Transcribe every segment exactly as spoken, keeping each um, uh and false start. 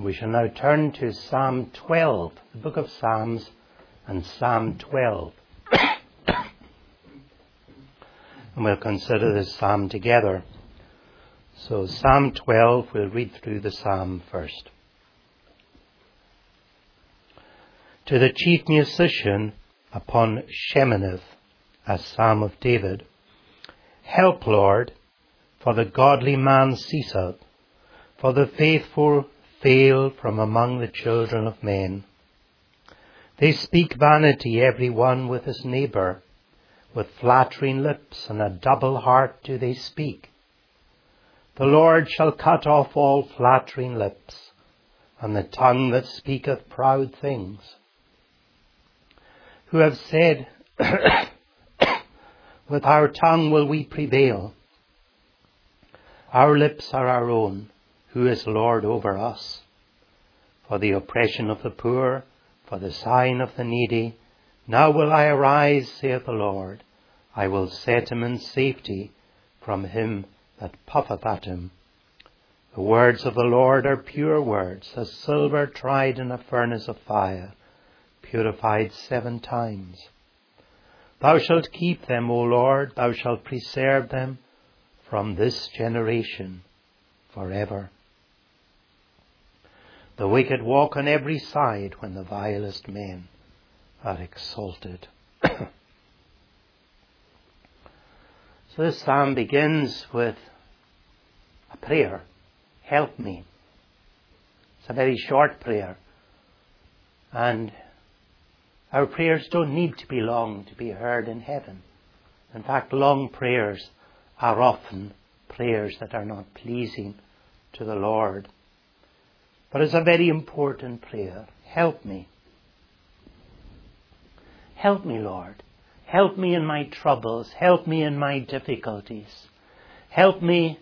We shall now turn to Psalm twelve, the book of Psalms, and Psalm twelve. And we'll consider this psalm together. So Psalm twelve, we'll read through the psalm first. To the chief musician upon Sheminith, a psalm of David. Help, Lord, for the godly man ceaseth, for the faithful fail from among the children of men. They speak vanity every one with his neighbour, with flattering lips and a double heart do they speak. The Lord shall cut off all flattering lips, and the tongue that speaketh proud things. Who have said, with our tongue will we prevail. Our lips are our own. Who is Lord over us? For the oppression of the poor, for the sighing of the needy, now will I arise, saith the Lord. I will set him in safety from him that puffeth at him. The words of the Lord are pure words, as silver tried in a furnace of fire, purified seven times. Thou shalt keep them, O Lord, thou shalt preserve them from this generation forever. The wicked walk on every side when the vilest men are exalted. So this psalm begins with a prayer. Help me. It's a very short prayer. And our prayers don't need to be long to be heard in heaven. In fact, long prayers are often prayers that are not pleasing to the Lord. But it's a very important prayer. Help me. Help me, Lord. Help me in my troubles. Help me in my difficulties. Help me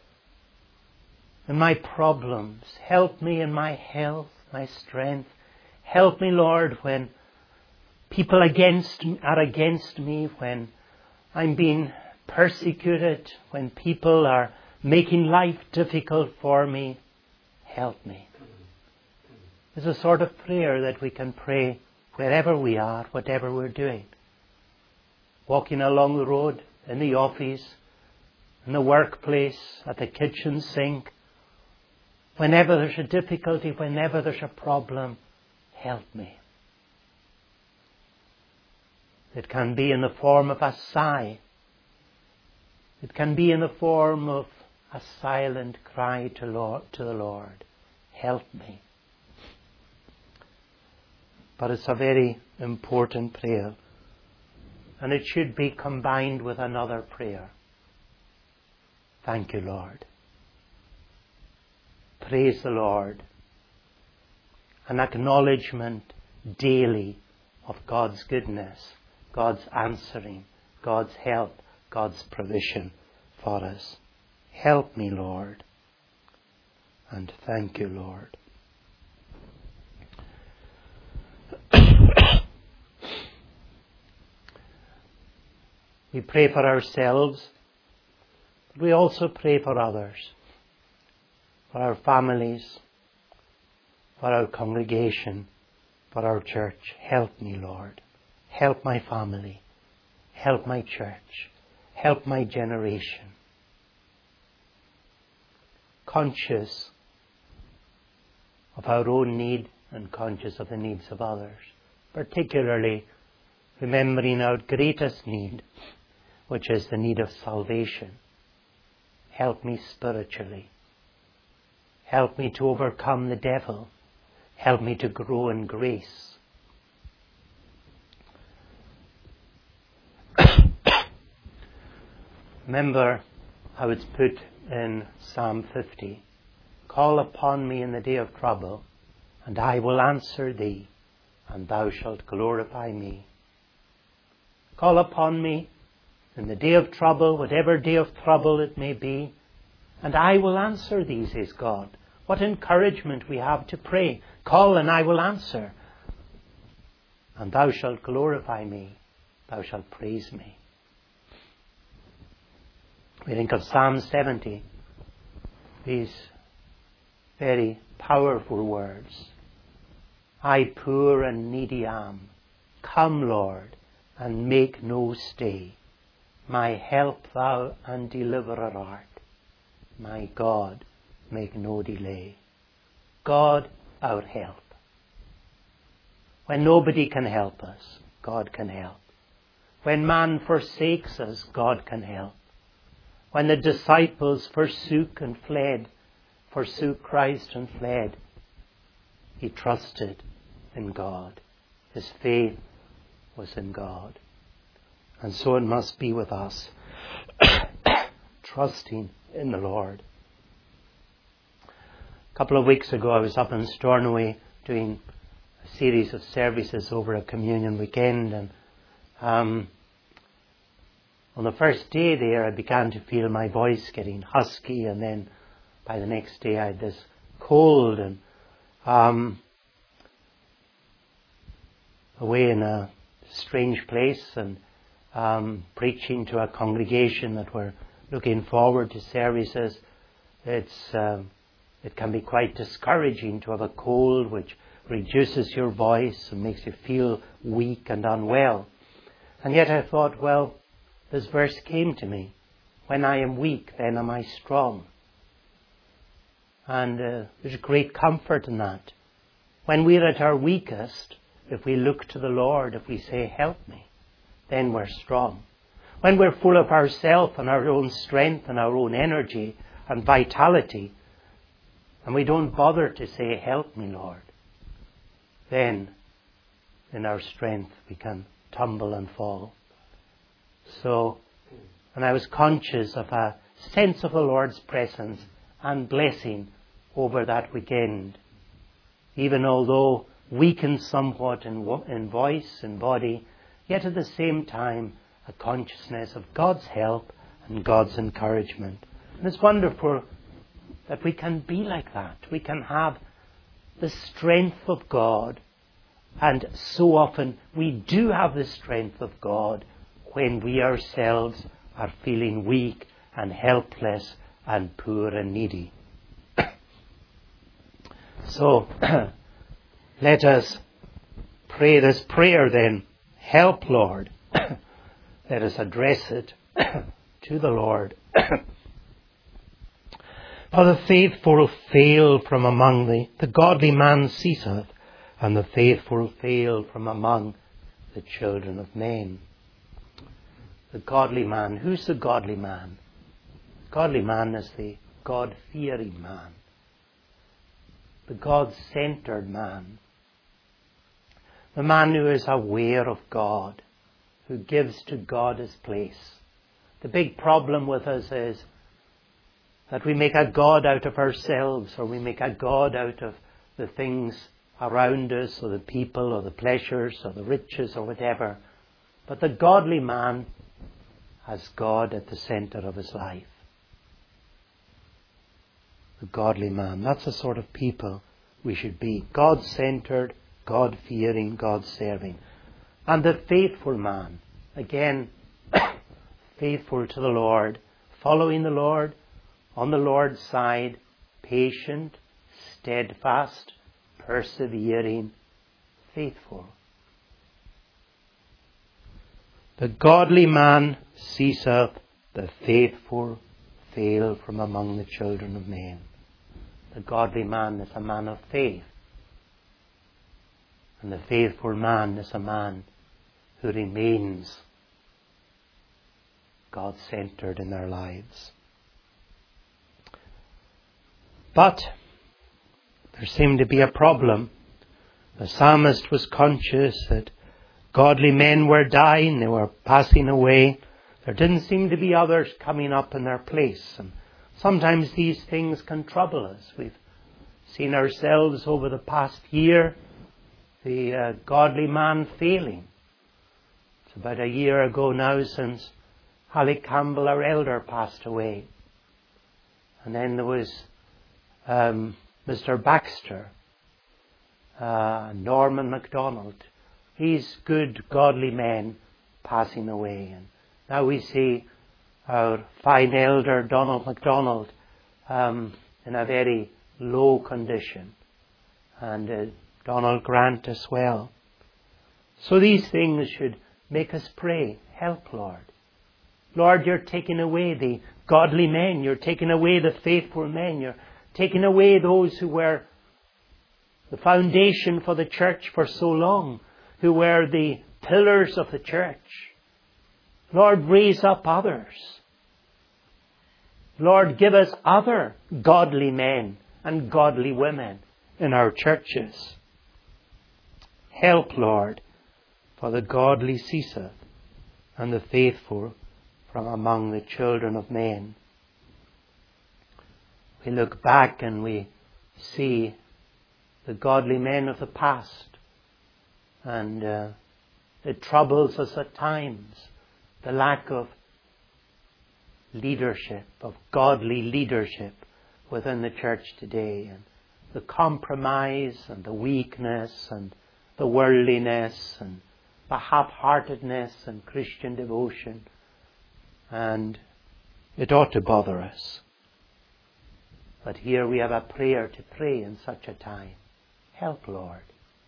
in my problems. Help me in my health, my strength. Help me, Lord, when people against are against me, when I'm being persecuted, when people are making life difficult for me. Help me. It's a sort of prayer that we can pray wherever we are, whatever we're doing. Walking along the road, in the office, in the workplace, at the kitchen sink. Whenever there's a difficulty, whenever there's a problem, help me. It can be in the form of a sigh. It can be in the form of a silent cry to, Lord, to the Lord. Help me. But it's a very important prayer. And it should be combined with another prayer. Thank you, Lord. Praise the Lord. An acknowledgement daily of God's goodness, God's answering, God's help, God's provision for us. Help me, Lord. And thank you, Lord. We pray for ourselves, but we also pray for others, for our families, for our congregation, for our church. Help me, Lord. Help my family. Help my church. Help my generation. Conscious of our own need and conscious of the needs of others, particularly remembering our greatest need, which is the need of salvation. Help me spiritually. Help me to overcome the devil. Help me to grow in grace. Remember how it's put in Psalm fifty. Call upon me in the day of trouble, and I will answer thee, and thou shalt glorify me. Call upon me in the day of trouble, whatever day of trouble it may be, and I will answer thee, says God. What encouragement we have to pray. Call and I will answer. And thou shalt glorify me. Thou shalt praise me. We think of Psalm seventy. These very powerful words. I poor and needy am. Come, Lord, and make no stay. My help thou and deliverer art. My God, make no delay. God, our help. When nobody can help us, God can help. When man forsakes us, God can help. When the disciples forsook and fled, forsook Christ and fled, he trusted in God. His faith was in God. And so it must be with us, trusting in the Lord. A couple of weeks ago I was up in Stornoway doing a series of services over a communion weekend, and um, on the first day there I began to feel my voice getting husky, and then by the next day I had this cold, and um, away in a strange place and um, preaching to a congregation that were looking forward to services. It's um, it can be quite discouraging to have a cold which reduces your voice and makes you feel weak and unwell. And yet I thought, well, this verse came to me. When I am weak, then am I strong. And uh, there's great comfort in that. When we're at our weakest, if we look to the Lord, if we say, help me, then we're strong. When we're full of ourselves and our own strength and our own energy and vitality, and we don't bother to say, help me, Lord, then in our strength we can tumble and fall. So, and I was conscious of a sense of the Lord's presence and blessing over that weekend. Even although weakened somewhat in, in voice and body, yet at the same time a consciousness of God's help and God's encouragement. And it's wonderful that we can be like that. We can have the strength of God. And so often we do have the strength of God when we ourselves are feeling weak and helpless and poor and needy. So let us pray this prayer then. Help, Lord. Let us address it to the Lord. For the faithful fail from among the, the godly man ceaseth, and the faithful fail from among the children of men. The godly man. Who's the godly man? The godly man is the God-fearing man. The God-centered man. The man who is aware of God, who gives to God his place. The big problem with us is that we make a God out of ourselves, or we make a God out of the things around us, or the people, or the pleasures, or the riches, or whatever. But the godly man has God at the center of his life. The godly man. That's the sort of people we should be. God-centered, God-fearing, God-serving. And the faithful man. Again, faithful to the Lord, following the Lord, on the Lord's side, patient, steadfast, persevering, faithful. The godly man ceaseth, the faithful fail from among the children of men. The godly man is a man of faith. And the faithful man is a man who remains God-centered in their lives. But there seemed to be a problem. The psalmist was conscious that godly men were dying, they were passing away. There didn't seem to be others coming up in their place. And sometimes these things can trouble us. We've seen ourselves over the past year, the uh, godly man failing. It's about a year ago now since Hallie Campbell, our elder, passed away. And then there was um, Mister Baxter, uh, Norman MacDonald. These good, godly men passing away. And now we see our fine elder, Donald MacDonald, um, in a very low condition. And uh, Donald Grant as well. So these things should make us pray. Help, Lord. Lord, you're taking away the godly men. You're taking away the faithful men. You're taking away those who were the foundation for the church for so long, who were the pillars of the church. Lord, raise up others. Lord, give us other godly men and godly women in our churches. Help, Lord, for the godly ceaseth, and the faithful from among the children of men. We look back and we see the godly men of the past, and uh, it troubles us at times, the lack of leadership, of godly leadership within the church today, and the compromise and the weakness and the worldliness and the half-heartedness and Christian devotion. And it ought to bother us. But here we have a prayer to pray in such a time. Help, Lord.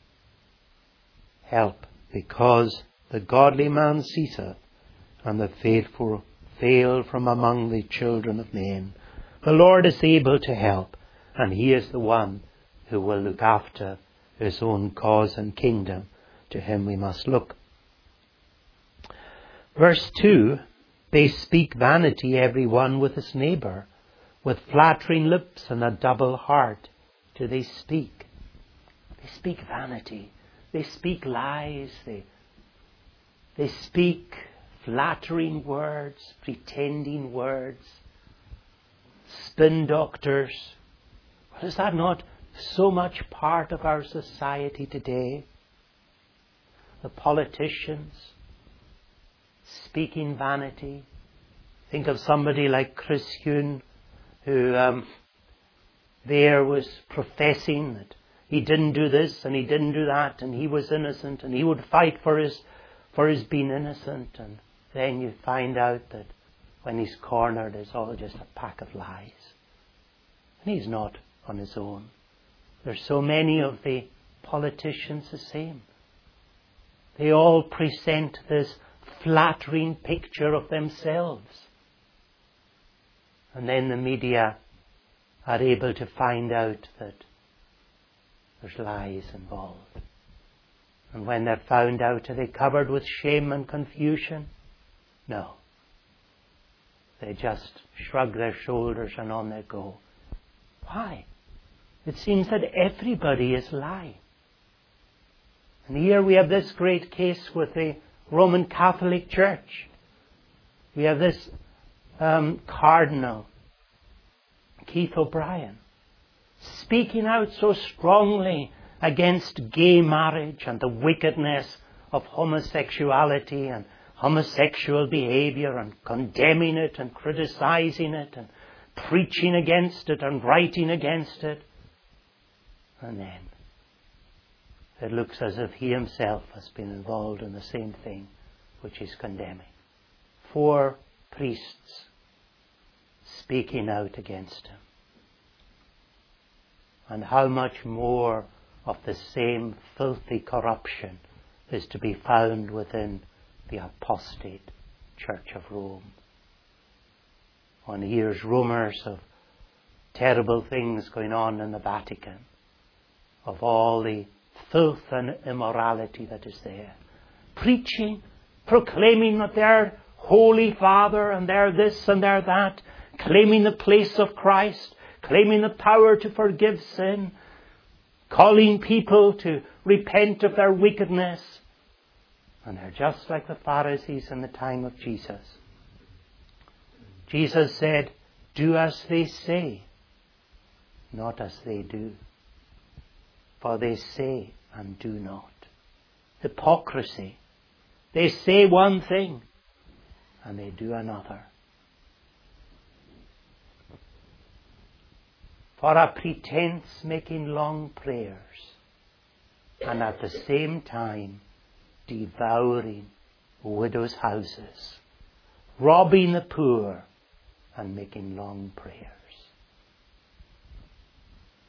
Help, because the godly man ceaseth, and the faithful fail from among the children of men. The Lord is able to help, and He is the one who will look after His own cause and kingdom. To Him we must look. Verse two, they speak vanity every one with his neighbour. With flattering lips and a double heart do they speak. They speak vanity. They speak lies. They, they speak flattering words, pretending words, spin doctors. Well, is that not so much part of our society today? The politicians speaking vanity. Think of somebody like Chris Huhne, who um, there was professing that he didn't do this and he didn't do that and he was innocent and he would fight for his for his being innocent. And then you find out that when he's cornered, it's all just a pack of lies. And he's not on his own. There's so many of the politicians the same. They all present this flattering picture of themselves. And then the media are able to find out that there's lies involved. And when they're found out, are they covered with shame and confusion? No. They just shrug their shoulders and on they go. Why? It seems that everybody is lying. And here we have this great case with the Roman Catholic Church. We have this um, Cardinal, Keith O'Brien, speaking out so strongly against gay marriage and the wickedness of homosexuality and homosexual behavior, and condemning it and criticizing it and preaching against it and writing against it. And then it looks as if he himself has been involved in the same thing which he's condemning. Four priests speaking out against him. And how much more of the same filthy corruption is to be found within the apostate Church of Rome. One hears rumours of terrible things going on in the Vatican, of all the filth and immorality that is there. Preaching, proclaiming that they're Holy Father and they're this and they're that, claiming the place of Christ, claiming the power to forgive sin, calling people to repent of their wickedness. And they're just like the Pharisees in the time of Jesus. Jesus said, do as they say, not as they do. For they say and do not. Hypocrisy. They say one thing and they do another. For a pretense making long prayers, and at the same time devouring widows' houses, robbing the poor and making long prayers.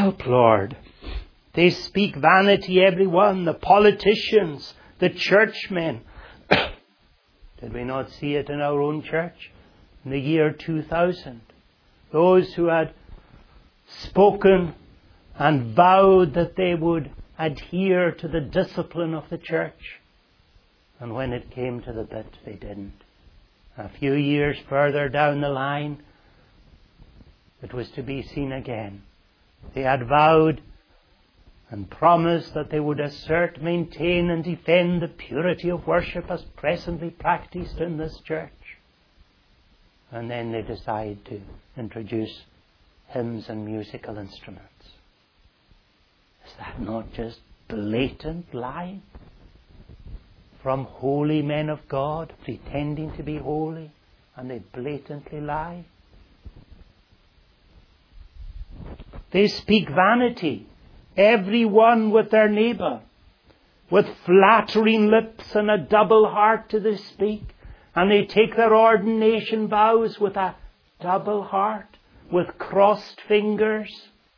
Help, Lord. They speak vanity, everyone, the politicians, the churchmen. Did we not see it in our own church in the year two thousand? Those who had spoken and vowed that they would adhere to the discipline of the church. And when it came to the bit, they didn't. A few years further down the line, it was to be seen again. They had vowed and promised that they would assert, maintain and defend the purity of worship as presently practiced in this church. And then they decide to introduce hymns and musical instruments. Is that not just blatant lying from holy men of God pretending to be holy, and they blatantly lie? They speak vanity, every one with their neighbour, with flattering lips and a double heart do they speak, and they take their ordination vows with a double heart, with crossed fingers.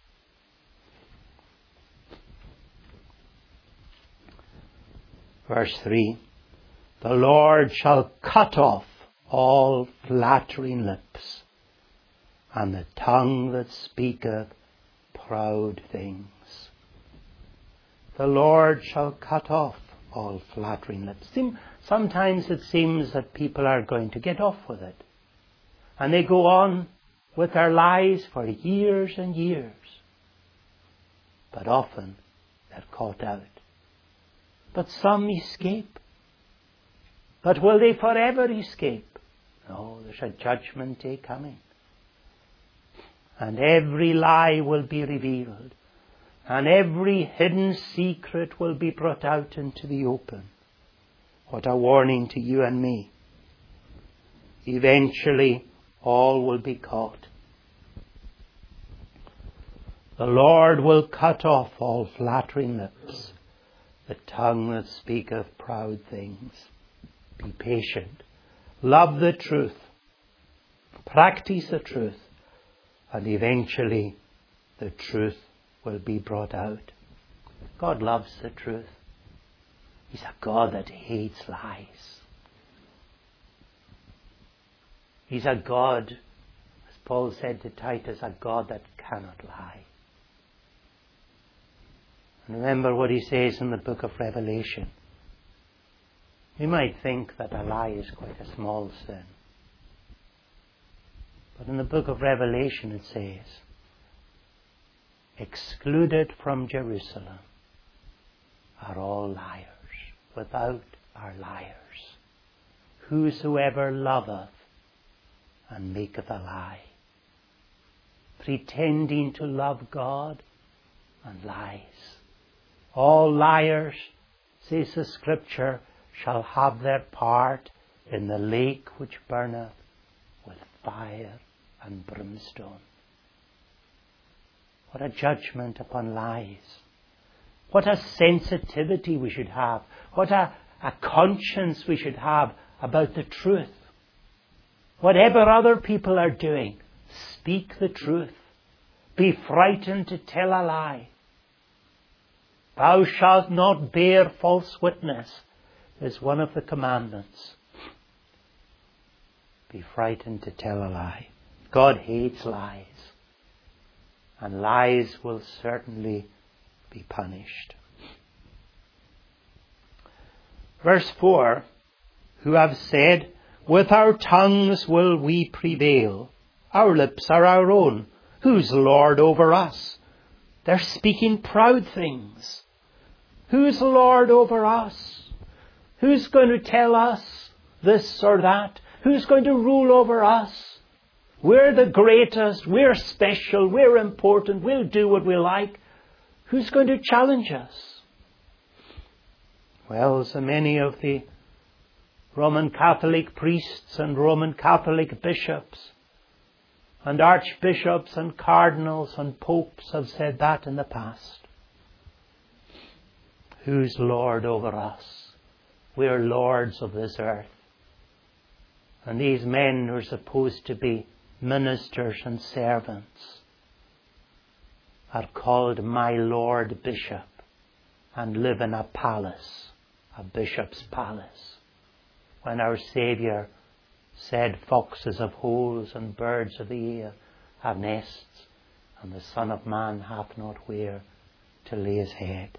Verse three, the Lord shall cut off all flattering lips, and the tongue that speaketh proud things. The Lord shall cut off all flattering lips. Sometimes it seems that people are going to get off with it, and they go on with their lies for years and years. But often they're caught out. But some escape. But will they forever escape? No, there's a judgment day coming. And every lie will be revealed. And every hidden secret will be brought out into the open. What a warning to you and me. Eventually, all will be caught. The Lord will cut off all flattering lips, the tongue that speaketh proud things. Be patient. Love the truth. Practice the truth. And eventually the truth will be brought out. God loves the truth. He's a God that hates lies. He's a God, as Paul said to Titus, a God that cannot lie. And remember what he says in the book of Revelation. We might think that a lie is quite a small sin. But in the book of Revelation it says, excluded from Jerusalem are all liars. Without are liars. Whosoever loveth and maketh a lie, pretending to love God and lies. All liars, says the Scripture, shall have their part in the lake which burneth with fire and brimstone. What a judgment upon lies. What a sensitivity we should have. What a, a conscience we should have about the truth. Whatever other people are doing, speak the truth. Be frightened to tell a lie. Thou shalt not bear false witness is one of the commandments. Be frightened to tell a lie. God hates lies. And lies will certainly be punished. Verse four, who have said, with our tongues will we prevail. Our lips are our own. Who's Lord over us? They're speaking proud things. Who's Lord over us? Who's going to tell us this or that? Who's going to rule over us? We're the greatest. We're special. We're important. We'll do what we like. Who's going to challenge us? Well, so many of the Roman Catholic priests and Roman Catholic bishops and archbishops and cardinals and popes have said that in the past. Who's Lord over us? We're lords of this earth. And these men are supposed to be ministers and servants. are called my Lord Bishop and live in a palace, a bishop's palace. When our Saviour said, foxes have holes and birds of the air have nests, and the Son of Man hath not where to lay his head.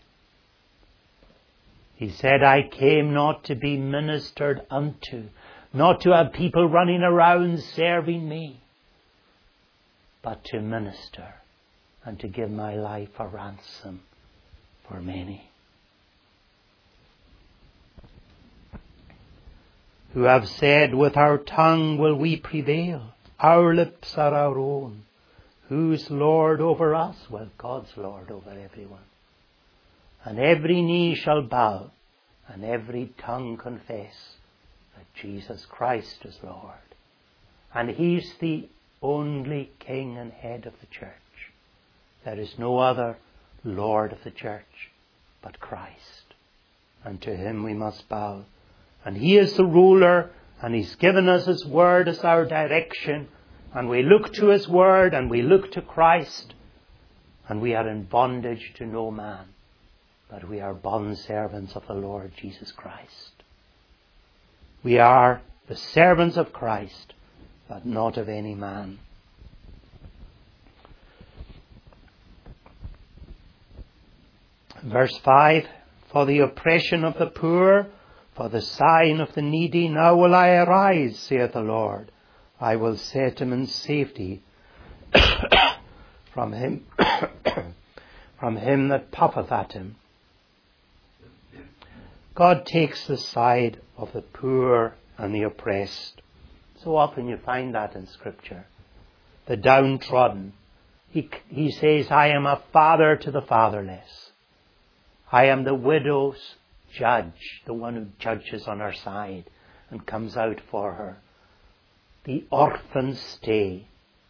He said, I came not to be ministered unto, not to have people running around serving me, but to minister and to give my life a ransom for many. Who have said, with our tongue will we prevail, our lips are our own. Who's Lord over us? Well, God's Lord over everyone. And every knee shall bow, and every tongue confess that Jesus Christ is Lord. And He's the only King and Head of the church. There is no other Lord of the church but Christ. And to Him we must bow. And He is the ruler, and He's given us His word as our direction. And we look to His word, and we look to Christ. And we are in bondage to no man, but we are bond servants of the Lord Jesus Christ. We are the servants of Christ, but not of any man. Verse five, for the oppression of the poor, for the sign of the needy, now will I arise, saith the Lord. I will set him in safety from him, from him that puffeth at him. God takes the side of the poor and the oppressed. So often you find that in Scripture. The downtrodden. He, he says, I am a father to the fatherless. I am the widow's judge, the one who judges on her side and comes out for her. The orphan's stay.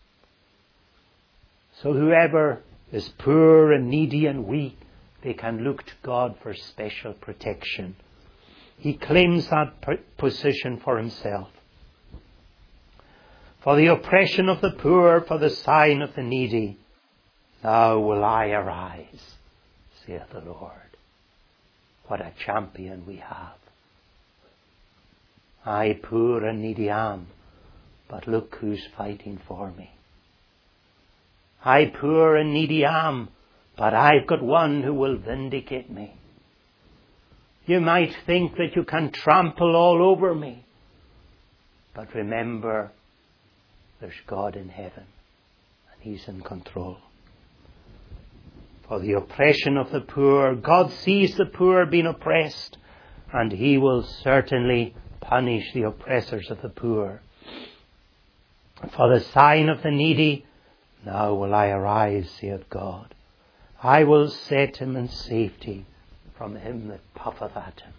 So whoever is poor and needy and weak, they can look to God for special protection. He claims that position for himself. For the oppression of the poor, for the sign of the needy, now will I arise, saith the Lord. What a champion we have. I poor and needy am, but look who's fighting for me. I poor and needy am, but I've got one who will vindicate me. You might think that you can trample all over me, but remember, there's God in heaven, and He's in control. For the oppression of the poor, God sees the poor being oppressed, and He will certainly punish the oppressors of the poor. For the sign of the needy, now will I arise, saith God. I will set him in safety from him that puffeth at him.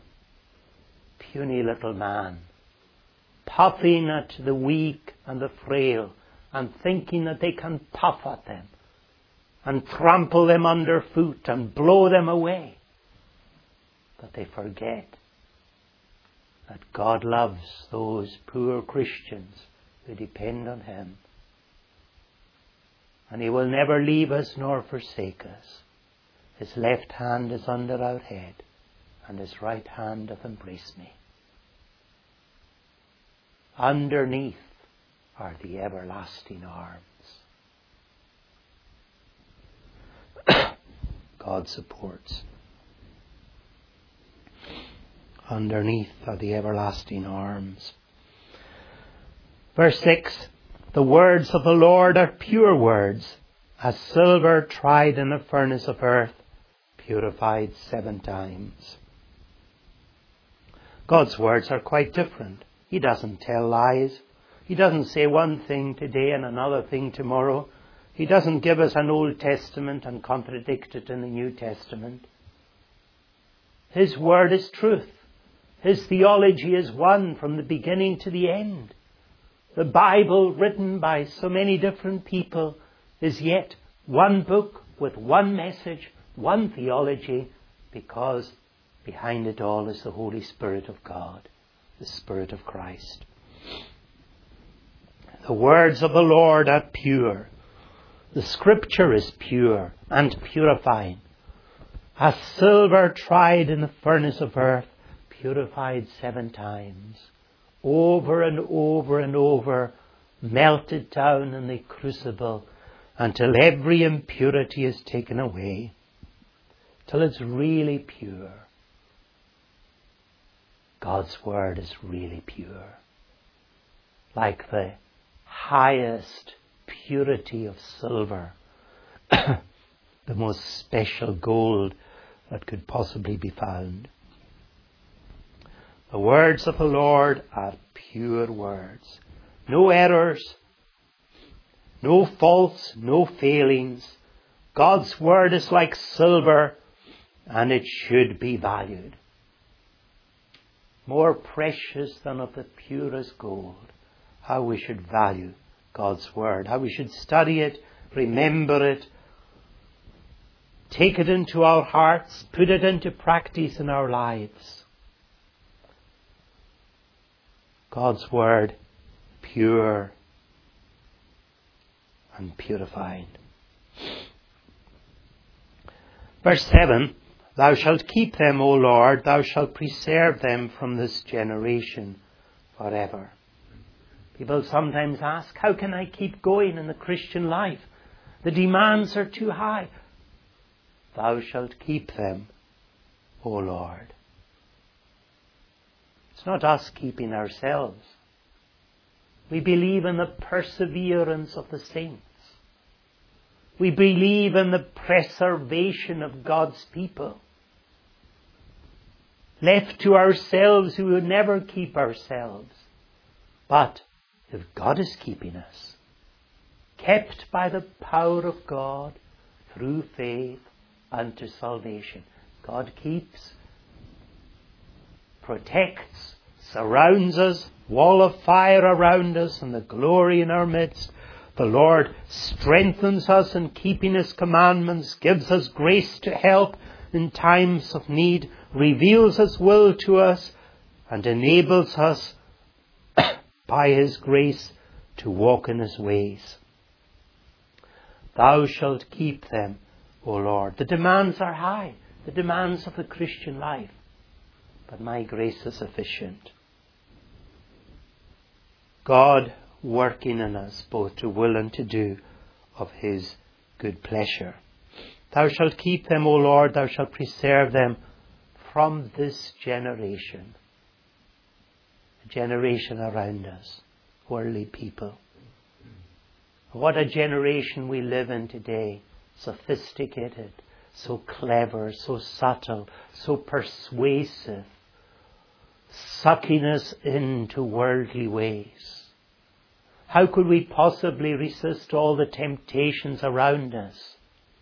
Puny little man, puffing at the weak and the frail, and thinking that they can puff at them, and trample them underfoot, and blow them away. But they forget that God loves those poor Christians who depend on Him. And He will never leave us nor forsake us. His left hand is under our head, and His right hand doth embrace me. Underneath are the everlasting arms. God supports. Underneath are the everlasting arms. Verse six, the words of the Lord are pure words, as silver tried in a furnace of earth, purified seven times. God's words are quite different. He doesn't tell lies. He doesn't say one thing today and another thing tomorrow. He doesn't give us an Old Testament and contradict it in the New Testament. His word is truth. His theology is one from the beginning to the end. The Bible, written by so many different people, is yet one book with one message, one theology, because behind it all is the Holy Spirit of God, the Spirit of Christ. The words of the Lord are pure. The Scripture is pure and purifying. As silver tried in the furnace of earth, purified seven times, over and over and over, melted down in the crucible until every impurity is taken away, till it's really pure. God's Word is really pure, like the highest purity of silver, the most special gold that could possibly be found. The words of the Lord are pure words. No errors, no faults, no failings. God's Word is like silver, and it should be valued. More precious than of the purest gold. How we should value God's Word. How we should study it, remember it, take it into our hearts, put it into practice in our lives. God's Word, pure and purifying. Verse seven, Thou shalt keep them, O Lord, Thou shalt preserve them from this generation forever. People sometimes ask, how can I keep going in the Christian life? The demands are too high. Thou shalt keep them, O Lord. It's not us keeping ourselves. We believe in the perseverance of the saints. We believe in the preservation of God's people. Left to ourselves, we would never keep ourselves. But if God is keeping us, kept by the power of God through faith unto salvation, God keeps, protects, surrounds us, wall of fire around us, and the glory in our midst. The Lord strengthens us in keeping His commandments, gives us grace to help in times of need, reveals His will to us, and enables us by His grace to walk in His ways. Thou shalt keep them, O Lord. The demands are high, the demands of the Christian life, but my grace is sufficient. God working in us both to will and to do of His good pleasure. Thou shalt keep them, O Lord, Thou shalt preserve them from this generation. A generation around us, worldly people. What a generation we live in today. Sophisticated, so clever, so subtle, so persuasive, sucking us into worldly ways. How could we possibly resist all the temptations around us?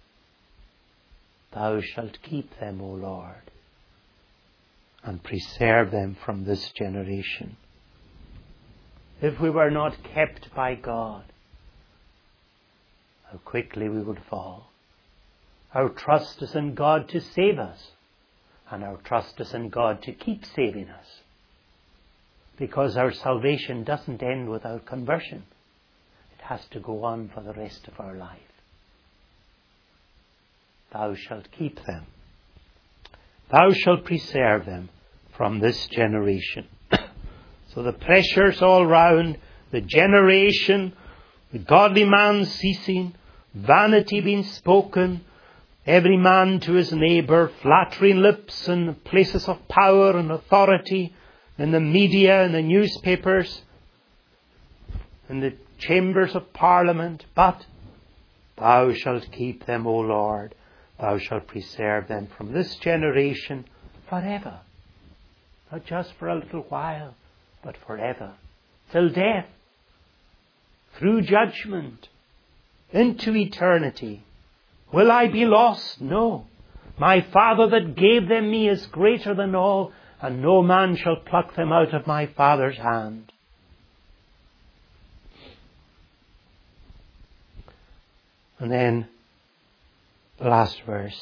Thou shalt keep them, O Lord, and preserve them from this generation. If we were not kept by God, how quickly we would fall. Our trust is in God to save us, and our trust is in God to keep saving us. Because our salvation doesn't end with our conversion. It has to go on for the rest of our life. Thou shalt keep them. Thou shalt preserve them from this generation. So the pressures all round, the generation, the godly man ceasing, vanity being spoken, every man to his neighbour, flattering lips and places of power and authority, in the media, in the newspapers, in the chambers of Parliament. But Thou shalt keep them, O Lord. Thou shalt preserve them from this generation forever. Not just for a little while, but forever. Till death. Through judgment. Into eternity. Will I be lost? No. My Father that gave them me is greater than all, and no man shall pluck them out of my Father's hand. And then the last verse.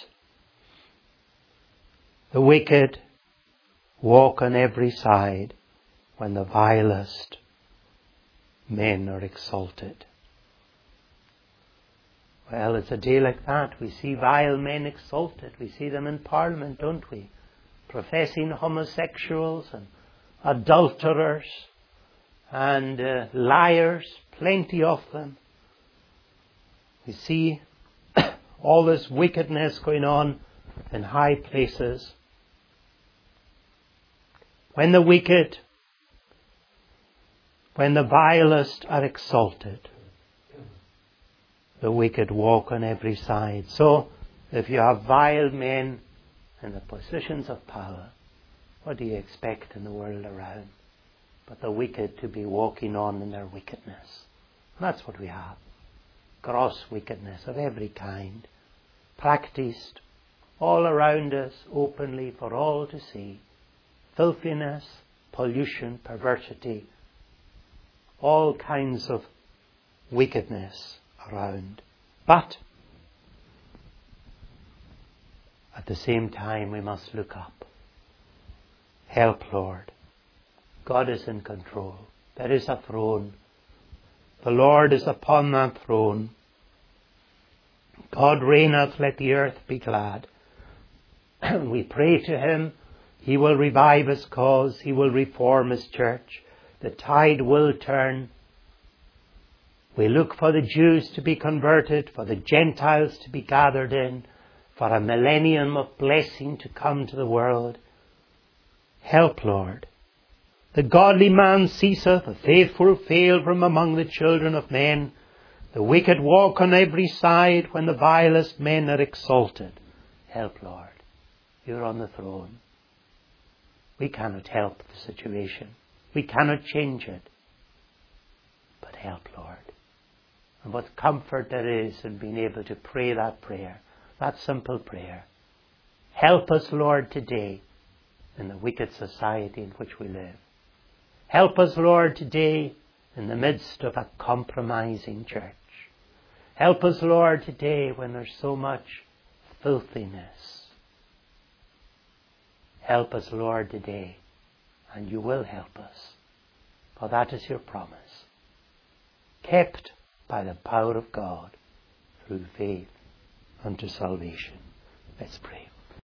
The wicked walk on every side when the vilest men are exalted. Well, it's a day like that. We see vile men exalted. We see them in Parliament, don't we? Professing homosexuals and adulterers and uh, liars, plenty of them. We see all this wickedness going on in high places. When the wicked, when the vilest are exalted, the wicked walk on every side. So, if you have vile men in the positions of power, what do you expect in the world around? But the wicked to be walking on in their wickedness. And that's what we have. Gross wickedness of every kind, practiced all around us openly for all to see. Filthiness, pollution, perversity, all kinds of wickedness around. But at the same time we must look up. Help, Lord. God is in control. There is a throne. The Lord is upon that throne. God reigneth, let the earth be glad. We pray to Him. He will revive His cause. He will reform His church. The tide will turn. We look for the Jews to be converted, for the Gentiles to be gathered in, for a millennium of blessing to come to the world. Help, Lord. The godly man ceaseth, the faithful fail from among the children of men. The wicked walk on every side when the vilest men are exalted. Help, Lord. You're on the throne. We cannot help the situation. We cannot change it. But help, Lord. And what comfort there is in being able to pray that prayer, that simple prayer. Help us, Lord, today in the wicked society in which we live. Help us, Lord, today in the midst of a compromising church. Help us, Lord, today when there's so much filthiness. Help us, Lord, today, and you will help us, for that is your promise, kept by the power of God through faith unto salvation. Let's pray.